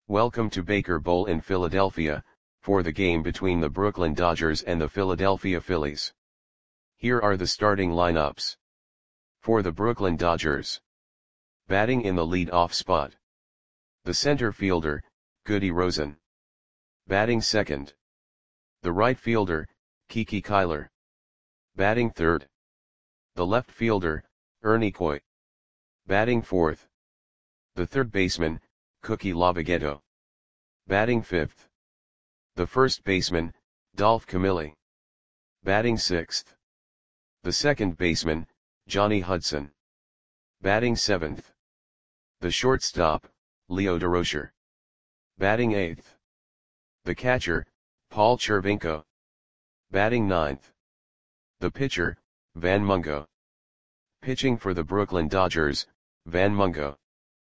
Welcome to Baker Bowl in Philadelphia, for the game between the Brooklyn Dodgers and the Philadelphia Phillies. Here are the starting lineups. For the Brooklyn Dodgers. Batting in the lead-off spot. The center fielder, Goody Rosen. Batting second. The right fielder, Kiki Kyler. Batting third. The left fielder, Ernie Coy. Batting fourth. The third baseman, Cookie Lavagetto. Batting fifth. The first baseman, Dolph Camilli. Batting sixth. The second baseman, Johnny Hudson. Batting seventh. The shortstop, Leo Durocher. Batting eighth. The catcher, Paul Chervenko. Batting ninth. The pitcher, Van Mungo. Pitching for the Brooklyn Dodgers, Van Mungo.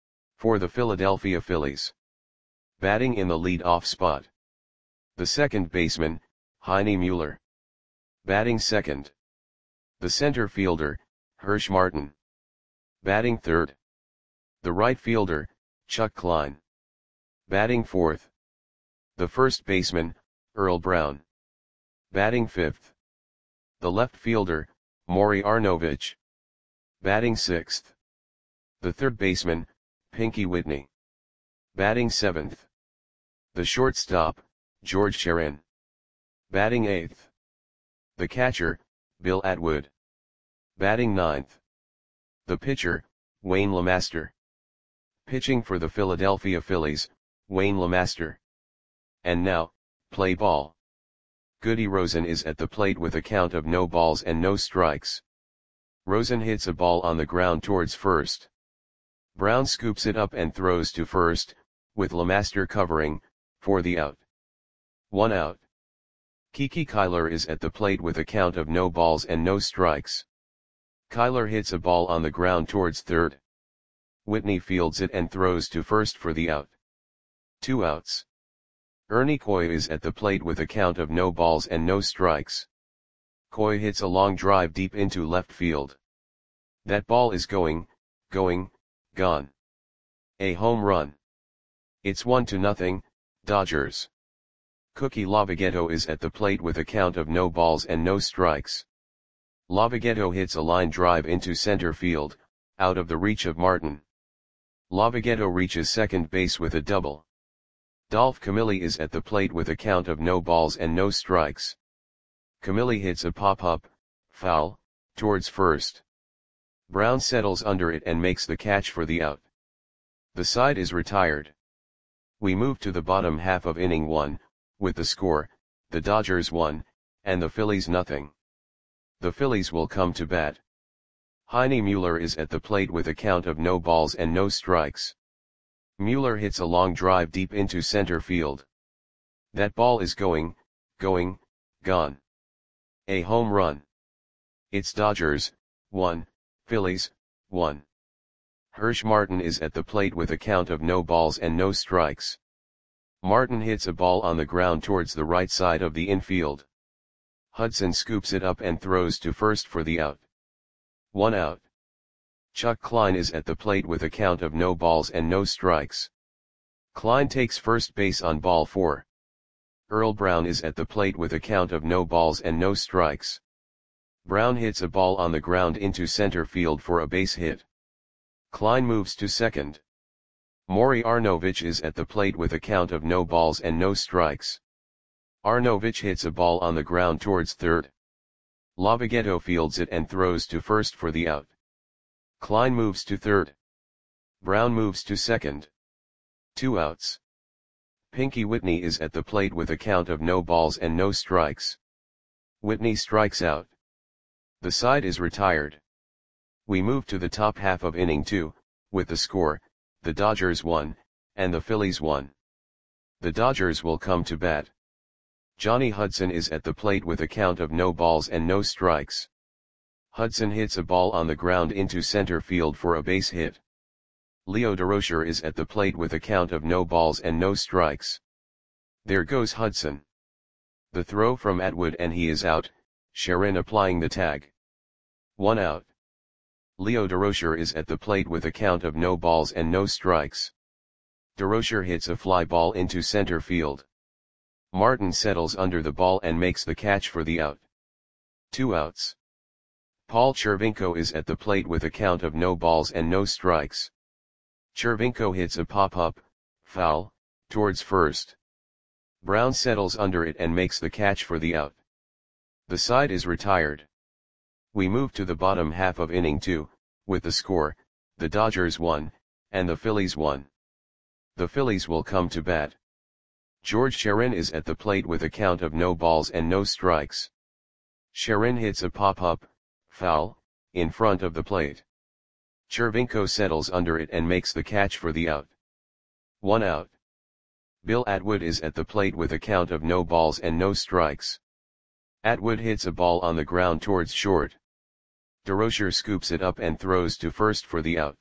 For the Philadelphia Phillies. Batting in the lead-off spot. The second baseman, Heine Mueller. Batting second. The center fielder, Hirsch Martin. Batting third. The right fielder, Chuck Klein. Batting fourth. The first baseman, Earl Brown. Batting fifth. The left fielder, Maury Arnovich. Batting sixth. The third baseman, Pinky Whitney. Batting seventh. The shortstop, George Sherin. Batting eighth. The catcher, Bill Atwood. Batting ninth. The pitcher, Wayne LeMaster. Pitching for the Philadelphia Phillies, Wayne LeMaster. And now, play ball. Goody Rosen is at the plate with a count of no balls and no strikes. Rosen hits a ball on the ground towards first. Brown scoops it up and throws to first, with LeMaster covering, for the out. 1 out. Kiki Kyler is at the plate with a count of no balls and no strikes. Kyler hits a ball on the ground towards third. Whitney fields it and throws to first for the out. 2 outs. Ernie Coy is at the plate with a count of no balls and no strikes. Coy hits a long drive deep into left field. That ball is going, gone. A home run. It's 1-0, Dodgers. Cookie Lavagetto is at the plate with a count of no balls and no strikes. Lavagetto hits a line drive into center field, out of the reach of Martin. Lavagetto reaches second base with a double. Dolph Camilli is at the plate with a count of no balls and no strikes. Camilli hits a pop-up, foul, towards first. Brown settles under it and makes the catch for the out. The side is retired. We move to the bottom half of inning 1, with the score, the Dodgers 1, and the Phillies nothing. The Phillies will come to bat. Heine Mueller is at the plate with a count of no balls and no strikes. Mueller hits a long drive deep into center field. That ball is going, gone. A home run. It's Dodgers, 1, Phillies, 1. Hirsch Martin is at the plate with a count of no balls and no strikes. Martin hits a ball on the ground towards the right side of the infield. Hudson scoops it up and throws to first for the out. 1 out. Chuck Klein is at the plate with a count of no balls and no strikes. Klein takes first base on ball 4. Earl Brown is at the plate with a count of no balls and no strikes. Brown hits a ball on the ground into center field for a base hit. Klein moves to second. Maury Arnovich is at the plate with a count of no balls and no strikes. Arnovich hits a ball on the ground towards third. Lavagetto fields it and throws to first for the out. Klein moves to third. Brown moves to second. 2 outs. Pinky Whitney is at the plate with a count of no balls and no strikes. Whitney strikes out. The side is retired. We move to the top half of inning 2, with the score, the Dodgers 1, and the Phillies 1. The Dodgers will come to bat. Johnny Hudson is at the plate with a count of no balls and no strikes. Hudson hits a ball on the ground into center field for a base hit. Leo Durocher is at the plate with a count of no balls and no strikes. There goes Hudson. The throw from Atwood and he is out, Sherin applying the tag. 1 out. Leo Durocher is at the plate with a count of no balls and no strikes. DeRocher hits a fly ball into center field. Martin settles under the ball and makes the catch for the out. 2 outs. Paul Chervenko is at the plate with a count of no balls and no strikes. Chervenko hits a pop-up, foul, towards first. Brown settles under it and makes the catch for the out. The side is retired. We move to the bottom half of inning 2, with the score, the Dodgers won, and the Phillies won. The Phillies will come to bat. George Sharon is at the plate with a count of no balls and no strikes. Sharon hits a pop-up, foul, in front of the plate. Chervenko settles under it and makes the catch for the out. 1 out. Bill Atwood is at the plate with a count of no balls and no strikes. Atwood hits a ball on the ground towards short. DeRocher scoops it up and throws to first for the out.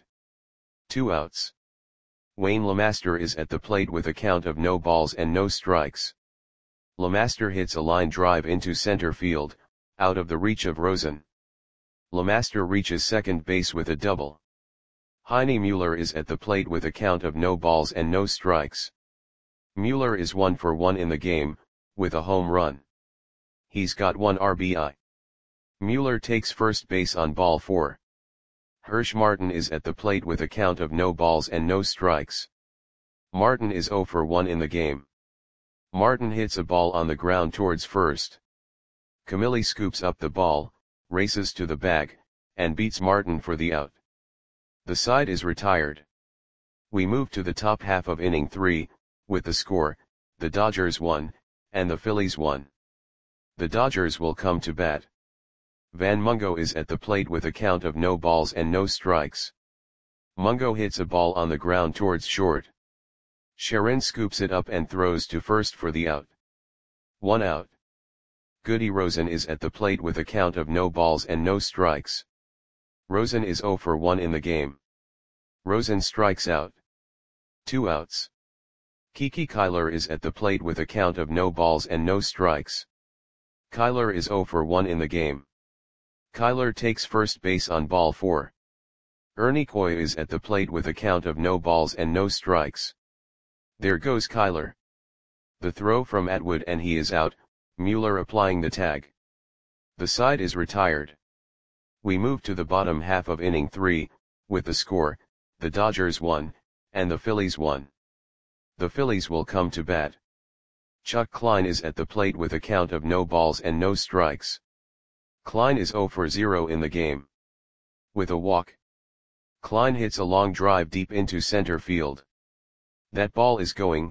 2 outs. Wayne LeMaster is at the plate with a count of no balls and no strikes. LeMaster hits a line drive into center field, out of the reach of Rosen. LeMaster reaches second base with a double. Heine Mueller is at the plate with a count of no balls and no strikes. Mueller is 1 for 1 in the game, with a home run. He's got 1 RBI. Mueller takes first base on ball 4. Hirsch Martin is at the plate with a count of no balls and no strikes. Martin is 0 for 1 in the game. Martin hits a ball on the ground towards first. Camilli scoops up the ball, races to the bag, and beats Martin for the out. The side is retired. We move to the top half of inning 3, with the score, the Dodgers won, and the Phillies won. The Dodgers will come to bat. Van Mungo is at the plate with a count of no balls and no strikes. Mungo hits a ball on the ground towards short. Sharon scoops it up and throws to first for the out. 1 out. Goody Rosen is at the plate with a count of no balls and no strikes. Rosen is 0 for 1 in the game. Rosen strikes out. 2 outs. Kiki Kyler is at the plate with a count of no balls and no strikes. Kyler is 0 for 1 in the game. Kyler takes first base on ball 4. Ernie Coy is at the plate with a count of no balls and no strikes. There goes Kyler. The throw from Atwood and he is out, Mueller applying the tag. The side is retired. We move to the bottom half of inning 3, with the score, the Dodgers won, and the Phillies won. The Phillies will come to bat. Chuck Klein is at the plate with a count of no balls and no strikes. Klein is 0 for 0 in the game. With a walk. Klein hits a long drive deep into center field. That ball is going,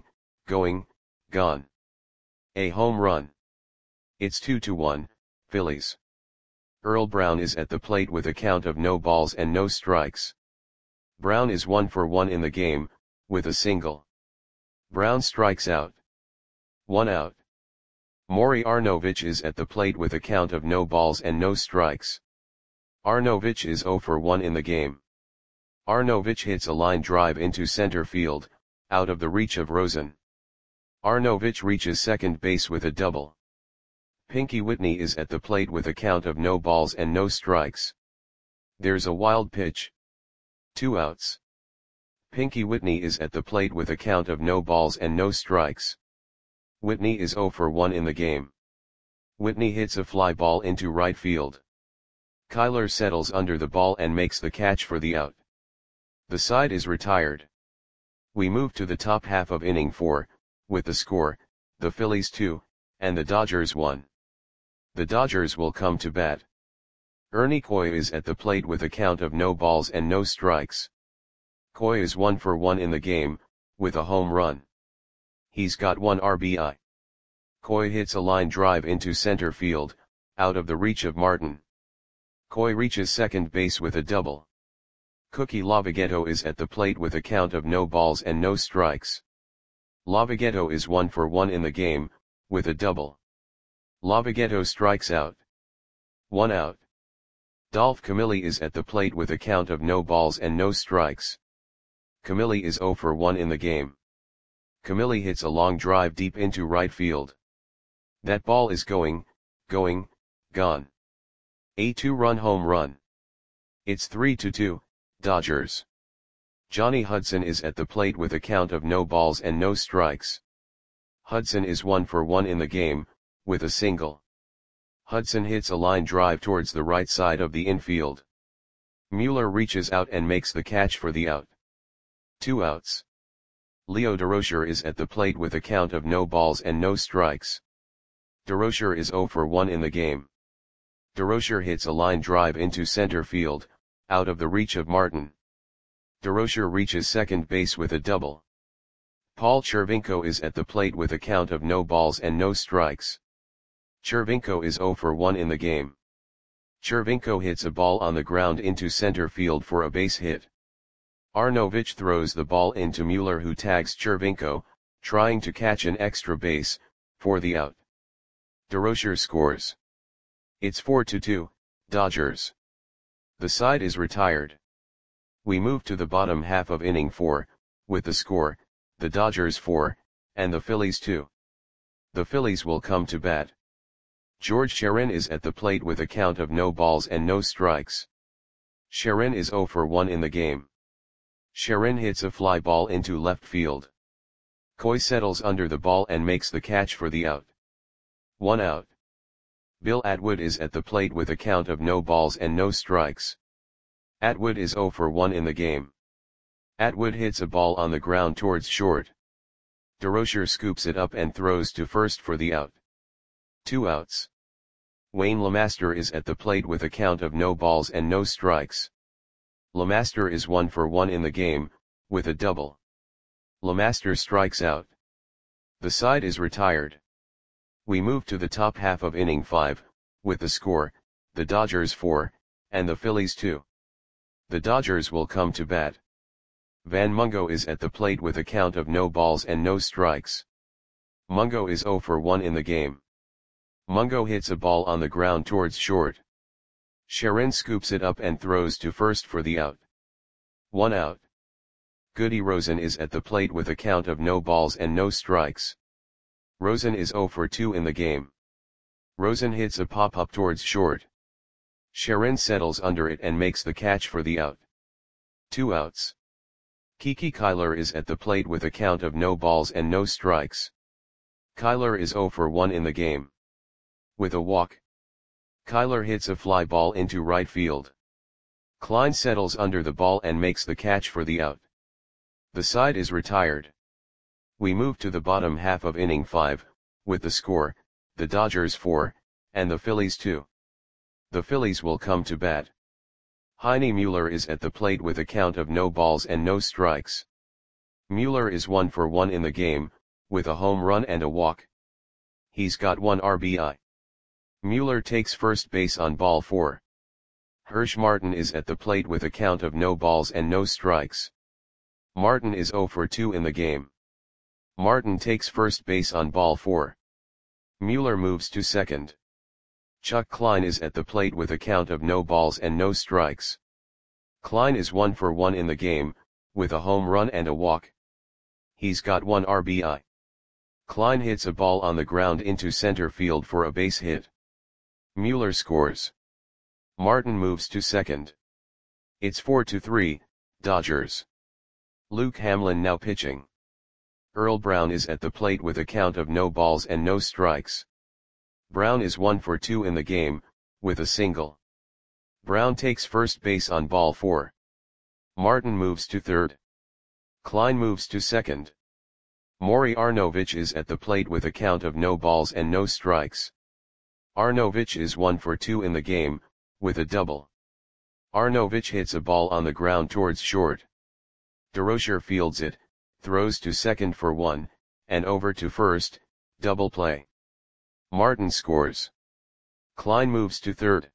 gone. A home run. It's 2-1, Phillies. Earl Brown is at the plate with a count of no balls and no strikes. Brown is 1 for 1 in the game, with a single. Brown strikes out. 1 out. Maury Arnovich is at the plate with a count of no balls and no strikes. Arnovich is 0 for 1 in the game. Arnovich hits a line drive into center field, out of the reach of Rosen. Arnovich reaches second base with a double. Pinky Whitney is at the plate with a count of no balls and no strikes. There's a wild pitch. 2 outs. Pinky Whitney is at the plate with a count of no balls and no strikes. Whitney is 0 for 1 in the game. Whitney hits a fly ball into right field. Kyler settles under the ball and makes the catch for the out. The side is retired. We move to the top half of inning 4, with the score, the Phillies 2, and the Dodgers 1. The Dodgers will come to bat. Ernie Coy is at the plate with a count of no balls and no strikes. Coy is 1 for 1 in the game, with a home run. He's got 1 RBI. Coy hits a line drive into center field, out of the reach of Martin. Coy reaches second base with a double. Cookie Lavagetto is at the plate with a count of no balls and no strikes. Lavagetto is 1 for 1 in the game, with a double. Lavagetto strikes out. 1 out. Dolph Camilli is at the plate with a count of no balls and no strikes. Camilli is 0 for 1 in the game. Camilli hits a long drive deep into right field. That ball is going, gone. A 2-run home run. It's 3-2, Dodgers. Johnny Hudson is at the plate with a count of no balls and no strikes. Hudson is 1 for 1 in the game, with a single. Hudson hits a line drive towards the right side of the infield. Mueller reaches out and makes the catch for the out. 2 outs. Leo Durocher is at the plate with a count of no balls and no strikes. Durocher is 0 for 1 in the game. Durocher hits a line drive into center field, out of the reach of Martin. Durocher reaches second base with a double. Paul Chervinko is at the plate with a count of no balls and no strikes. Chervinko is 0 for 1 in the game. Chervinko hits a ball on the ground into center field for a base hit. Arnovich throws the ball into Mueller, who tags Chervinko, trying to catch an extra base, for the out. Durocher scores. It's 4-2, Dodgers. The side is retired. We move to the bottom half of inning 4, with the score, the Dodgers 4, and the Phillies 2. The Phillies will come to bat. George Sharon is at the plate with a count of no balls and no strikes. Sharon is 0 for 1 in the game. Sharon hits a fly ball into left field. Coy settles under the ball and makes the catch for the out. 1 out. Bill Atwood is at the plate with a count of no balls and no strikes. Atwood is 0 for 1 in the game. Atwood hits a ball on the ground towards short. Durocher scoops it up and throws to first for the out. 2 outs. Wayne LeMaster is at the plate with a count of no balls and no strikes. LeMaster is 1 for 1 in the game, with a double. LeMaster strikes out. The side is retired. We move to the top half of inning 5, with the score, the Dodgers 4, and the Phillies 2. The Dodgers will come to bat. Van Mungo is at the plate with a count of no balls and no strikes. Mungo is 0 for 1 in the game. Mungo hits a ball on the ground towards short. Sharon scoops it up and throws to first for the out. 1 out. Goody Rosen is at the plate with a count of no balls and no strikes. Rosen is 0 for 2 in the game. Rosen hits a pop-up towards short. Sharon settles under it and makes the catch for the out. 2 outs. Kiki Kyler is at the plate with a count of no balls and no strikes. Kyler is 0 for 1 in the game. With a walk. Kyler hits a fly ball into right field. Klein settles under the ball and makes the catch for the out. The side is retired. We move to the bottom half of inning 5, with the score, the Dodgers 4, and the Phillies 2. The Phillies will come to bat. Heine Mueller is at the plate with a count of no balls and no strikes. Mueller is 1 for 1 in the game, with a home run and a walk. He's got 1 RBI. Mueller takes first base on ball 4. Hirsch Martin is at the plate with a count of no balls and no strikes. Martin is 0 for 2 in the game. Martin takes first base on ball 4. Mueller moves to second. Chuck Klein is at the plate with a count of no balls and no strikes. Klein is 1 for 1 in the game, with a home run and a walk. He's got 1 RBI. Klein hits a ball on the ground into center field for a base hit. Mueller scores. Martin moves to second. It's 4-3, Dodgers. Luke Hamlin now pitching. Earl Brown is at the plate with a count of no balls and no strikes. Brown is 1 for 2 in the game, with a single. Brown takes first base on ball 4. Martin moves to third. Klein moves to second. Maury Arnovich is at the plate with a count of no balls and no strikes. Arnovich is 1 for 2 in the game, with a double. Arnovich hits a ball on the ground towards short. Durocher fields it, throws to second for 1, and over to first, double play. Martin scores. Klein moves to third.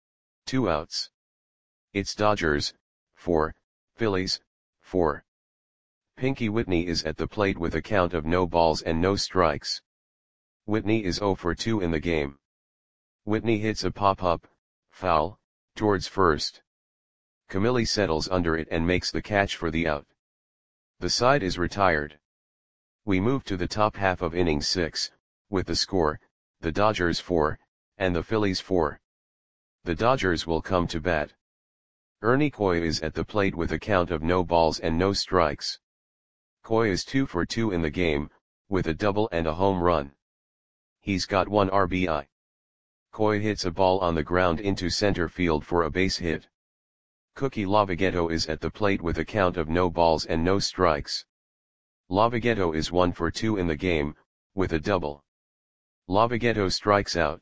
2 outs. It's Dodgers, 4, Phillies, 4. Pinky Whitney is at the plate with a count of no balls and no strikes. Whitney is 0 for 2 in the game. Whitney hits a pop-up, foul, towards first. Camilli settles under it and makes the catch for the out. The side is retired. We move to the top half of inning 6, with the score, the Dodgers 4, and the Phillies 4. The Dodgers will come to bat. Ernie Coy is at the plate with a count of no balls and no strikes. Coy is 2 for 2 in the game, with a double and a home run. He's got 1 RBI. Coy hits a ball on the ground into center field for a base hit. Cookie Lavagetto is at the plate with a count of no balls and no strikes. Lavagetto is 1 for 2 in the game, with a double. Lavagetto strikes out.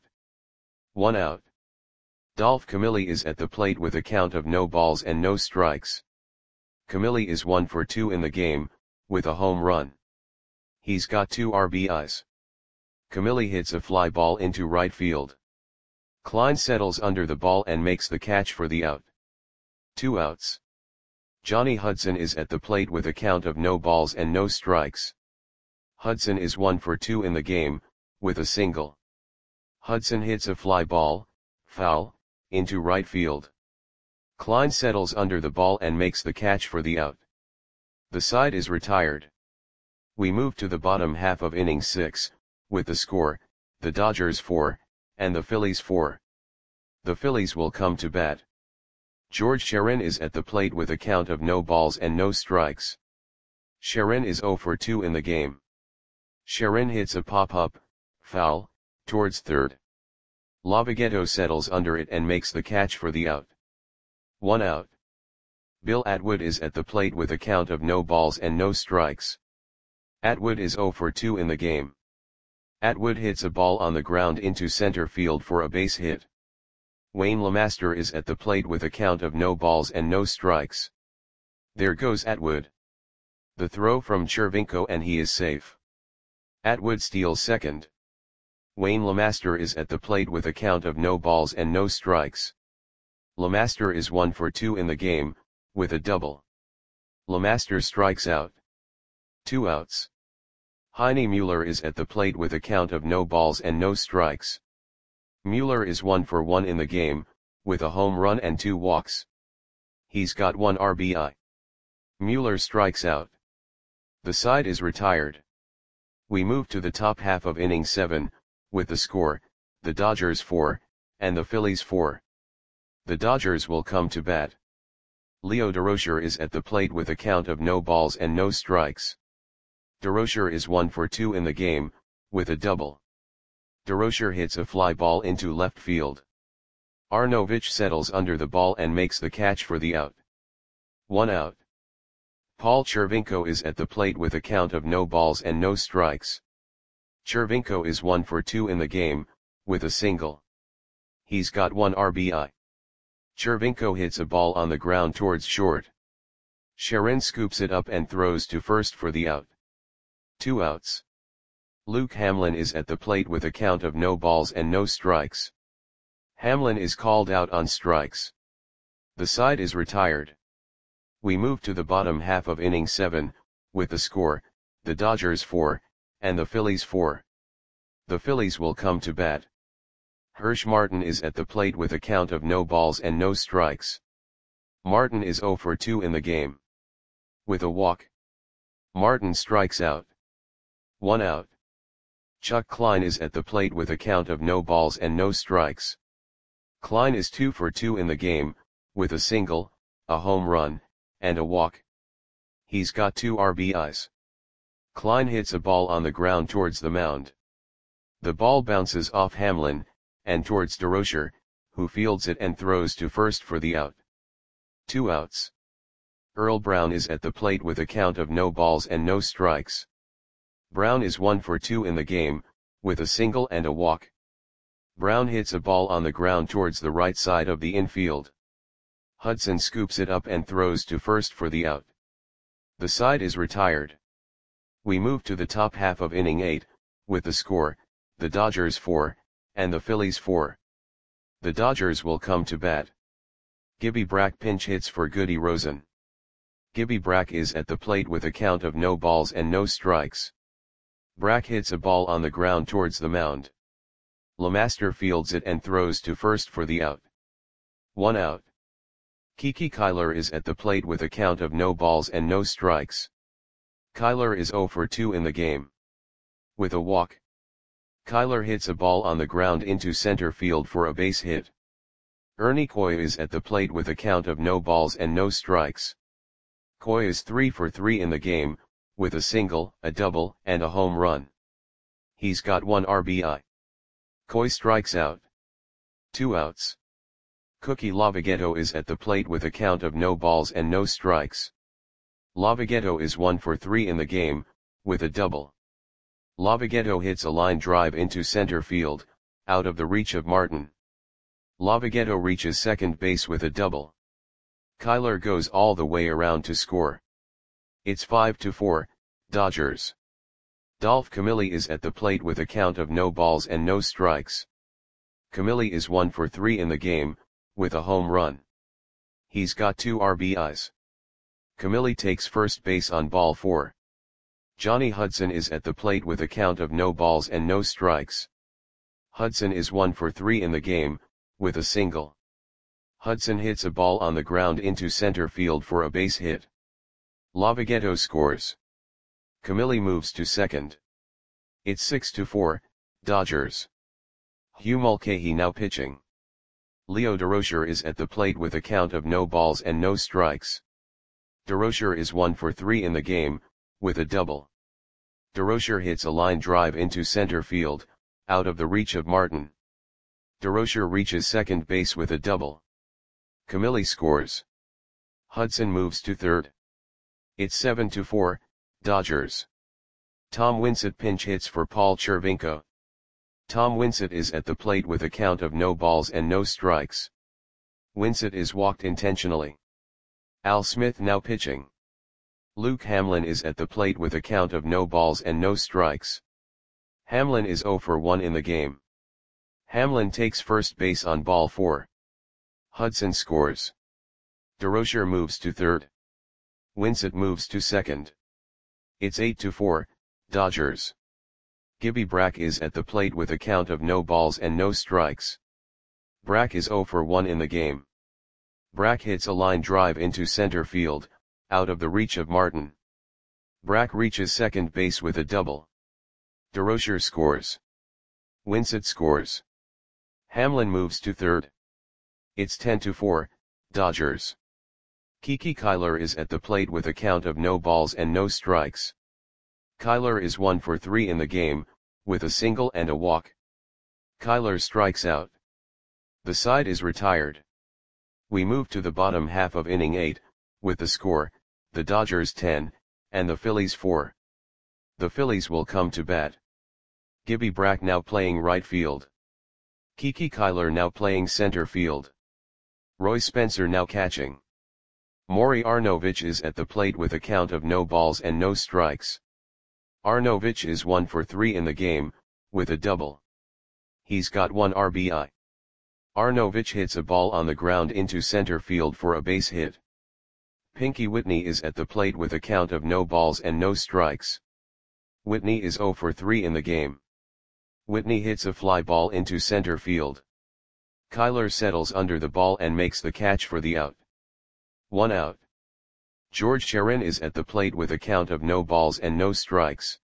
1 out. Dolph Camilli is at the plate with a count of no balls and no strikes. Camilli is 1 for 2 in the game, with a home run. He's got 2 RBIs. Camilli hits a fly ball into right field. Klein settles under the ball and makes the catch for the out. 2 outs. Johnny Hudson is at the plate with a count of no balls and no strikes. Hudson is 1 for 2 in the game, with a single. Hudson hits a fly ball, foul, into right field. Klein settles under the ball and makes the catch for the out. The side is retired. We move to the bottom half of inning 6, with the score, the Dodgers 4, and the Phillies 4. The Phillies will come to bat. George Sharon is at the plate with a count of no balls and no strikes. Sharon is 0 for 2 in the game. Sharon hits a pop-up, foul, towards third. Lavagetto settles under it and makes the catch for the out. 1 out. Bill Atwood is at the plate with a count of no balls and no strikes. Atwood is 0 for 2 in the game. Atwood hits a ball on the ground into center field for a base hit. Wayne LeMaster is at the plate with a count of no balls and no strikes. There goes Atwood. The throw from Chervinko and he is safe. Atwood steals second. Wayne LeMaster is at the plate with a count of no balls and no strikes. LeMaster is 1 for 2 in the game, with a double. LeMaster strikes out. 2 outs. Heine Mueller is at the plate with a count of no balls and no strikes. Mueller is 1 for 1 in the game, with a home run and 2 walks. He's got 1 RBI. Mueller strikes out. The side is retired. We move to the top half of inning 7, with the score, the Dodgers 4, and the Phillies 4. The Dodgers will come to bat. Leo Durocher is at the plate with a count of no balls and no strikes. Durocher is 1 for 2 in the game, with a double. Durocher hits a fly ball into left field. Arnovich settles under the ball and makes the catch for the out. 1 out. Paul Chervinko is at the plate with a count of no balls and no strikes. Chervinko is 1 for 2 in the game, with a single. He's got 1 RBI. Chervinko hits a ball on the ground towards short. Sharon scoops it up and throws to first for the out. 2 outs. Luke Hamlin is at the plate with a count of no balls and no strikes. Hamlin is called out on strikes. The side is retired. We move to the bottom half of inning 7, with the score, the Dodgers 4, and the Phillies 4. The Phillies will come to bat. Hirsch Martin is at the plate with a count of no balls and no strikes. Martin is 0 for 2 in the game. With a walk. Martin strikes out. 1 out. Chuck Klein is at the plate with a count of no balls and no strikes. Klein is 2 for 2 in the game, with a single, a home run, and a walk. He's got 2 RBIs. Klein hits a ball on the ground towards the mound. The ball bounces off Hamlin, and towards Durocher, who fields it and throws to first for the out. 2 outs. Earl Brown is at the plate with a count of no balls and no strikes. Brown is 1 for 2 in the game, with a single and a walk. Brown hits a ball on the ground towards the right side of the infield. Hudson scoops it up and throws to first for the out. The side is retired. We move to the top half of inning 8, with the score, the Dodgers 4, and the Phillies 4. The Dodgers will come to bat. Gibby Brack pinch hits for Goody Rosen. Gibby Brack is at the plate with a count of no balls and no strikes. Brack hits a ball on the ground towards the mound. LeMaster fields it and throws to first for the out. 1 out. Kiki Kyler is at the plate with a count of no balls and no strikes. Kyler is 0 for 2 in the game. With a walk. Kyler hits a ball on the ground into center field for a base hit. Ernie Coy is at the plate with a count of no balls and no strikes. Coy is 3 for 3 in the game, with a single, a double, and a home run. He's got 1 RBI. Coy strikes out. 2 outs. Cookie Lavagetto is at the plate with a count of no balls and no strikes. Lavagetto is 1 for 3 in the game, with a double. Lavagetto hits a line drive into center field, out of the reach of Martin. Lavagetto reaches second base with a double. Kyler goes all the way around to score. It's 5-4, Dodgers. Dolph Camilli is at the plate with a count of no balls and no strikes. Camilli is 1 for 3 in the game, with a home run. He's got 2 RBIs. Camilli takes first base on ball 4. Johnny Hudson is at the plate with a count of no balls and no strikes. Hudson is 1 for 3 in the game, with a single. Hudson hits a ball on the ground into center field for a base hit. Lavagetto scores. Camilli moves to second. It's 6-4, Dodgers. Hugh Mulcahy now pitching. Leo Durocher is at the plate with a count of no balls and no strikes. Durocher is 1 for 3 in the game, with a double. Durocher hits a line drive into center field, out of the reach of Martin. Durocher reaches second base with a double. Camilli scores. Hudson moves to third. It's 7-4, Dodgers. Tom Winsett pinch hits for Paul Chervinko. Tom Winsett is at the plate with a count of no balls and no strikes. Winsett is walked intentionally. Al Smith now pitching. Luke Hamlin is at the plate with a count of no balls and no strikes. Hamlin is 0 for 1 in the game. Hamlin takes first base on ball 4. Hudson scores. Durocher moves to third. Winsett moves to second. It's 8-4, Dodgers. Gibby Brack is at the plate with a count of no balls and no strikes. Brack is 0 for 1 in the game. Brack hits a line drive into center field, out of the reach of Martin. Brack reaches second base with a double. Durocher scores. Winsett scores. Hamlin moves to third. It's 10-4, Dodgers. Kiki Kyler is at the plate with a count of no balls and no strikes. Kyler is 1 for 3 in the game, with a single and a walk. Kyler strikes out. The side is retired. We move to the bottom half of inning 8, with the score, the Dodgers 10, and the Phillies 4. The Phillies will come to bat. Gibby Brack now playing right field. Kiki Kyler now playing center field. Roy Spencer now catching. Maury Arnovich is at the plate with a count of no balls and no strikes. Arnovich is 1 for 3 in the game, with a double. He's got 1 RBI. Arnovich hits a ball on the ground into center field for a base hit. Pinky Whitney is at the plate with a count of no balls and no strikes. Whitney is 0 for 3 in the game. Whitney hits a fly ball into center field. Kyler settles under the ball and makes the catch for the out. 1 out. George Sharon is at the plate with a count of no balls and no strikes.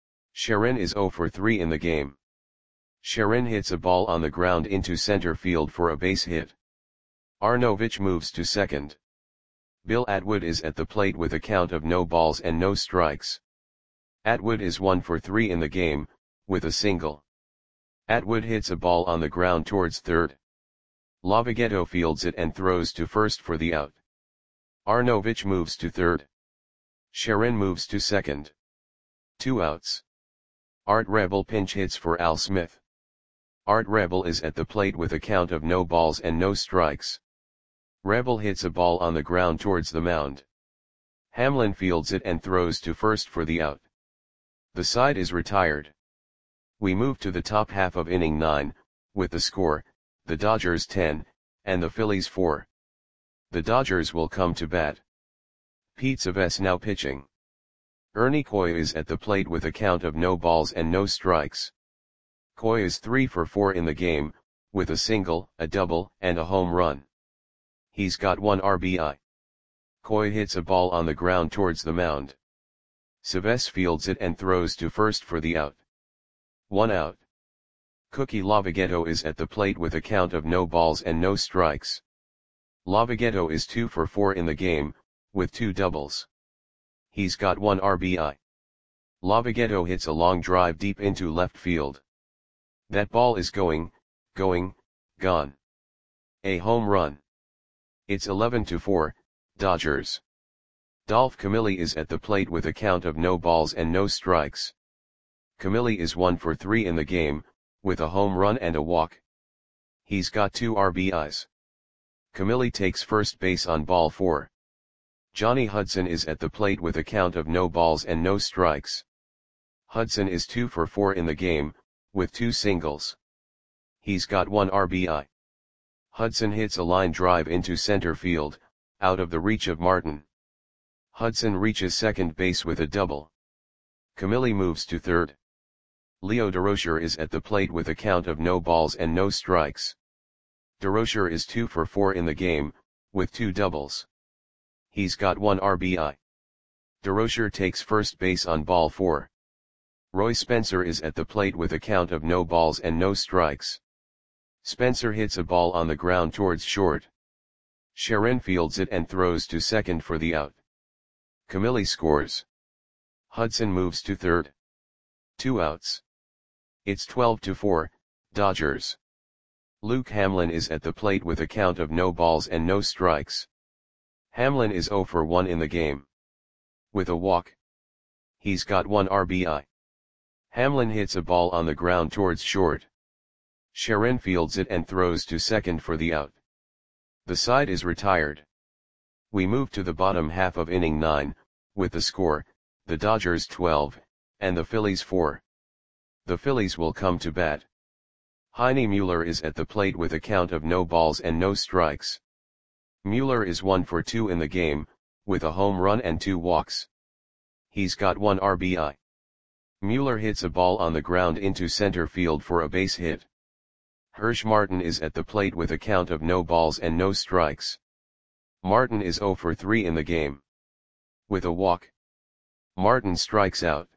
Sharon is 0 for 3 in the game. Sharon hits a ball on the ground into center field for a base hit. Arnovich moves to second. Bill Atwood is at the plate with a count of no balls and no strikes. Atwood is 1 for 3 in the game, with a single. Atwood hits a ball on the ground towards third. Lavagetto fields it and throws to first for the out. Arnovich moves to third. Sharon moves to second. 2 outs. Art Rebel pinch hits for Al Smith. Art Rebel is at the plate with a count of no balls and no strikes. Rebel hits a ball on the ground towards the mound. Hamlin fields it and throws to first for the out. The side is retired. We move to the top half of inning 9, with the score, the Dodgers 10, and the Phillies 4. The Dodgers will come to bat. Pete Savess now pitching. Ernie Coy is at the plate with a count of no balls and no strikes. Coy is 3 for 4 in the game, with a single, a double, and a home run. He's got 1 RBI. Coy hits a ball on the ground towards the mound. Savess fields it and throws to first for the out. 1 out. Cookie Lavagetto is at the plate with a count of no balls and no strikes. Lavagetto is 2 for 4 in the game, with 2 doubles. He's got 1 RBI. Lavagetto hits a long drive deep into left field. That ball is gone. A home run. It's 11-4, Dodgers. Dolph Camilli is at the plate with a count of no balls and no strikes. Camilli is 1 for 3 in the game, with a home run and a walk. He's got 2 RBIs. Camilli takes first base on ball 4. Johnny Hudson is at the plate with a count of no balls and no strikes. Hudson is 2 for 4 in the game, with 2 singles. He's got 1 RBI. Hudson hits a line drive into center field, out of the reach of Martin. Hudson reaches second base with a double. Camilli moves to third. Leo Durocher is at the plate with a count of no balls and no strikes. Durocher is 2 for 4 in the game, with 2 doubles. He's got 1 RBI. Durocher takes first base on ball 4. Roy Spencer is at the plate with a count of no balls and no strikes. Spencer hits a ball on the ground towards short. Sharon fields it and throws to second for the out. Camilli scores. Hudson moves to third. 2 outs. It's 12-4, Dodgers. Luke Hamlin is at the plate with a count of no balls and no strikes. Hamlin is 0 for 1 in the game. With a walk. He's got 1 RBI. Hamlin hits a ball on the ground towards short. Sharon fields it and throws to second for the out. The side is retired. We move to the bottom half of inning 9, with the score, the Dodgers 12, and the Phillies 4. The Phillies will come to bat. Heine Mueller is at the plate with a count of no balls and no strikes. Mueller is 1 for 2 in the game, with a home run and 2 walks. He's got 1 RBI. Mueller hits a ball on the ground into center field for a base hit. Hirsch Martin is at the plate with a count of no balls and no strikes. Martin is 0 for 3 in the game. With a walk. Martin strikes out.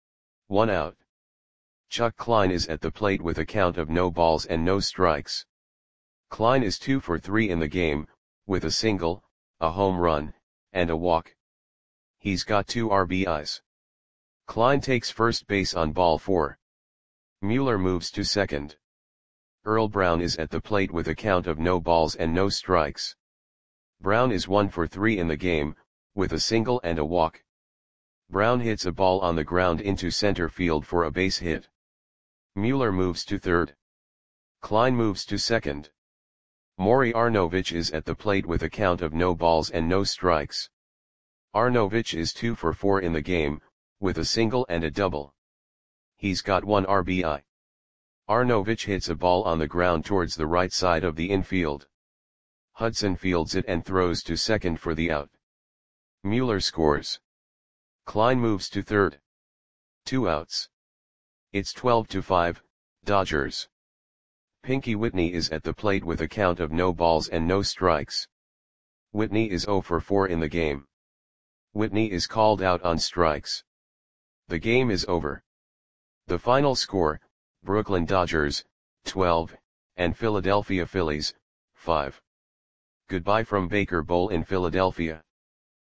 1 out. Chuck Klein is at the plate with a count of no balls and no strikes. Klein is 2 for 3 in the game, with a single, a home run, and a walk. He's got 2 RBIs. Klein takes first base on ball 4. Mueller moves to second. Earl Brown is at the plate with a count of no balls and no strikes. Brown is 1 for 3 in the game, with a single and a walk. Brown hits a ball on the ground into center field for a base hit. Mueller moves to third. Klein moves to second. Maury Arnovich is at the plate with a count of no balls and no strikes. Arnovich is 2 for 4 in the game, with a single and a double. He's got 1 RBI. Arnovich hits a ball on the ground towards the right side of the infield. Hudson fields it and throws to second for the out. Mueller scores. Klein moves to third. 2 outs. It's 12-5, Dodgers. Pinky Whitney is at the plate with a count of no balls and no strikes. Whitney is 0 for 4 in the game. Whitney is called out on strikes. The game is over. The final score, Brooklyn Dodgers, 12, and Philadelphia Phillies, 5. Goodbye from Baker Bowl in Philadelphia.